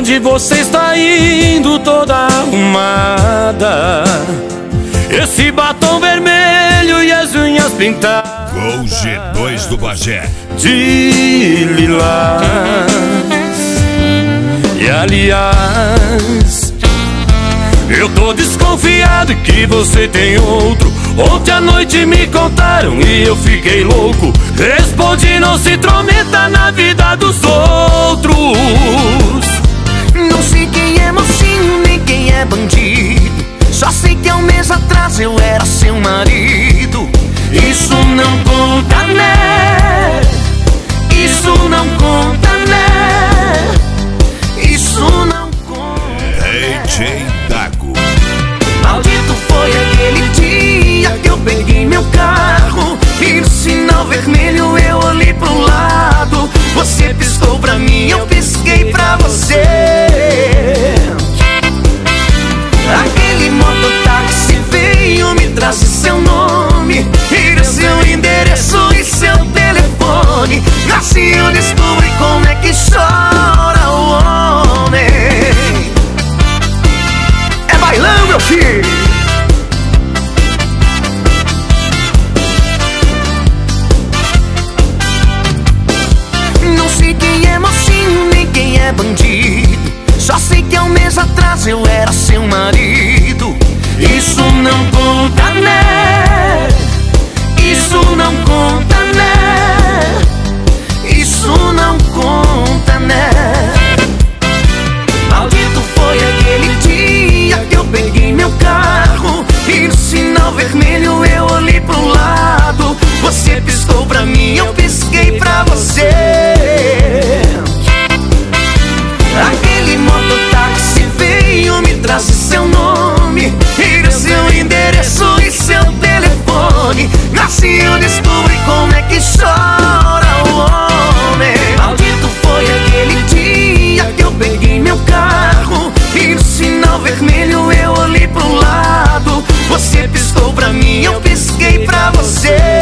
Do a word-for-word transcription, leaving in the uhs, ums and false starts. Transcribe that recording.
onde você está indo toda arrumada? Esse batom vermelho e as unhas pintadas Gol G dois do Bagé de lilás. E aliás, eu tô desconfiado que você tem outro. Ontem à noite me contaram e eu fiquei louco. Respondi, não se intrometa na vida dos outros. Não sei quem é mocinho, nem quem é bandido. Só sei que há um mês atrás eu era seu marido. Isso não conta, né? Isso não conta, né? Isso não conta, né? D J Dago. Maldito foi aquele dia que eu peguei meu carro e no sinal vermelho eu olhei pro lado. Você piscou pra mim, eu pisquei pra você. Aquele mototáxi veio me trazer seu nome e seu endereço e seu telefone. Assim eu descobri como é que chora o homem. É bailão, meu filho. Não sei quem é mocinho, nem quem é bandido. Só sei que há um mês atrás eu era seu marido. Isso não conta, né? Isso não conta, né? Isso não conta, né? Maldito foi aquele dia que eu peguei meu carro e no sinal vermelho eu olhei pro lado. Você piscou pra mim, eu pisquei pra você. Aquele mototáxi veio me trazer seu nome e seu endereço e seu telefone. Assim eu descobri como é que chora o homem. Maldito foi aquele dia que eu peguei meu carro e no sinal vermelho eu olhei pro lado. Você piscou pra mim, eu pisquei pra você.